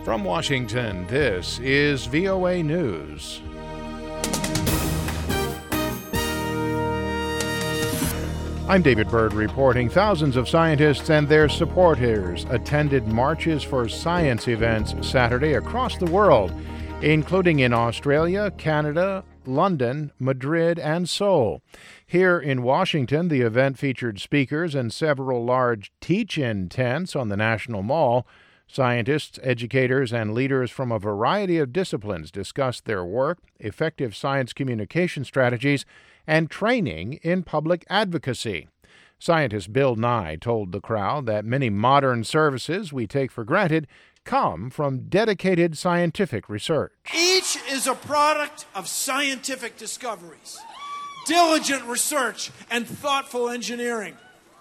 From Washington, this is VOA News. I'm David Byrd reporting. Thousands of scientists and their supporters attended marches for science events Saturday across the world, including in Australia, Canada, London, Madrid, and Seoul. Here in Washington, the event featured speakers and several large teach-in tents on the National Mall. Scientists, educators, and leaders from a variety of disciplines discussed their work, effective science communication strategies, and training in public advocacy. Scientist Bill Nye told the crowd that many modern services we take for granted come from dedicated scientific research. Each is a product of scientific discoveries, diligent research, and thoughtful engineering.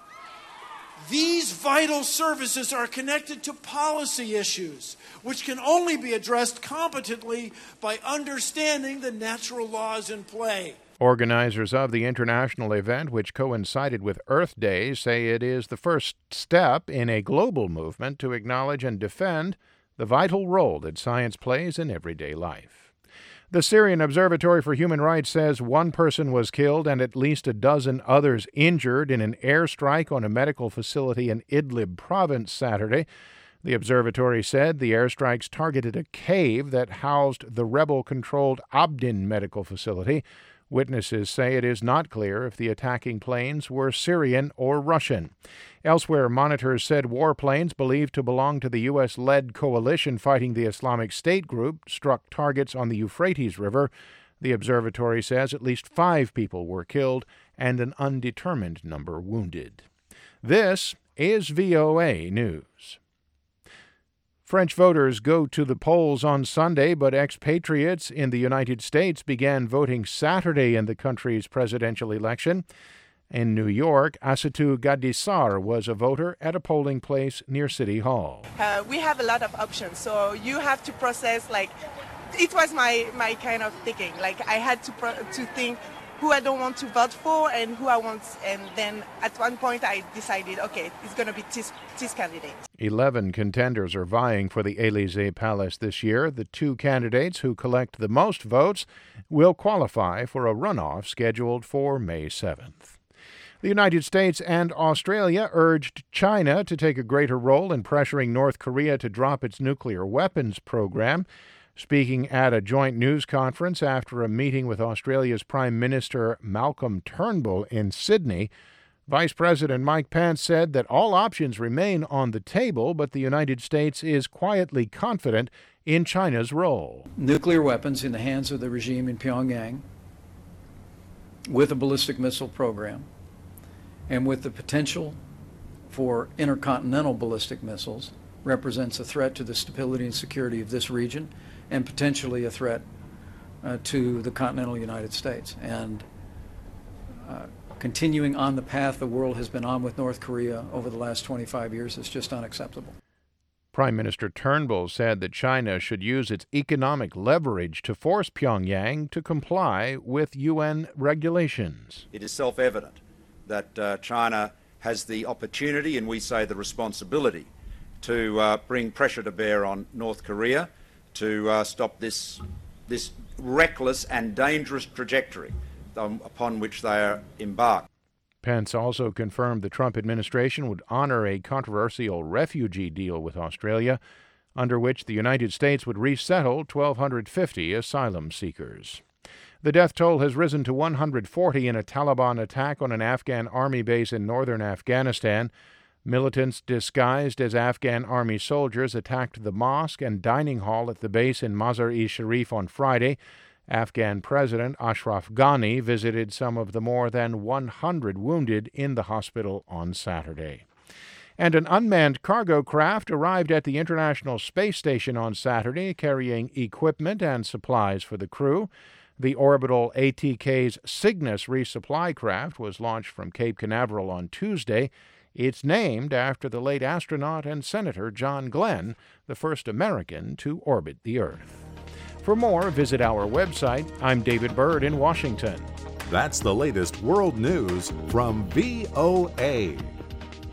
These vital services are connected to policy issues, which can only be addressed competently by understanding the natural laws in play. Organizers of the international event, which coincided with Earth Day, say it is the first step in a global movement to acknowledge and defend the vital role that science plays in everyday life. The Syrian Observatory for Human Rights says one person was killed and at least a dozen others injured in an airstrike on a medical facility in Idlib province Saturday. The observatory said the airstrikes targeted a cave that housed the rebel-controlled Abdin medical facility. Witnesses say it is not clear if the attacking planes were Syrian or Russian. Elsewhere, monitors said warplanes believed to belong to the U.S.-led coalition fighting the Islamic State group struck targets on the Euphrates River. The observatory says at least 5 people were killed and an undetermined number wounded. This is VOA News. French voters go to the polls on Sunday, but expatriates in the United States began voting Saturday in the country's presidential election. In New York, Asatou Gadissar was a voter at a polling place near City Hall. We have a lot of options, so you have to process, it was my kind of thinking. I had to think who I don't want to vote for and who I want, and then at one point I decided, okay, it's going to be this candidate. 11 contenders are vying for the Élysée Palace this year. The 2 candidates who collect the most votes will qualify for a runoff scheduled for May 7th. The United States and Australia urged China to take a greater role in pressuring North Korea to drop its nuclear weapons program. Speaking at a joint news conference after a meeting with Australia's Prime Minister Malcolm Turnbull in Sydney, Vice President Mike Pence said that all options remain on the table, but the United States is quietly confident in China's role. Nuclear weapons in the hands of the regime in Pyongyang, with a ballistic missile program, and with the potential for intercontinental ballistic missiles, represents a threat to the stability and security of this region and potentially a threat to the continental United States. And continuing on the path the world has been on with North Korea over the last 25 years is just unacceptable. Prime Minister Turnbull said that China should use its economic leverage to force Pyongyang to comply with UN regulations. It is self-evident that China has the opportunity, and we say the responsibility, to bring pressure to bear on North Korea to stop this reckless and dangerous trajectory upon which they are embarked. Pence also confirmed the Trump administration would honor a controversial refugee deal with Australia, under which the United States would resettle 1,250 asylum seekers. The death toll has risen to 140 in a Taliban attack on an Afghan army base in northern Afghanistan. Militants disguised as Afghan army soldiers attacked the mosque and dining hall at the base in Mazar-e-Sharif on Friday. Afghan President Ashraf Ghani visited some of the more than 100 wounded in the hospital on Saturday. And an unmanned cargo craft arrived at the International Space Station on Saturday, carrying equipment and supplies for the crew. The orbital ATK's Cygnus resupply craft was launched from Cape Canaveral on Tuesday. It's named after the late astronaut and Senator John Glenn, the first American to orbit the Earth. For more, visit our website. I'm David Byrd in Washington. That's the latest world news from VOA.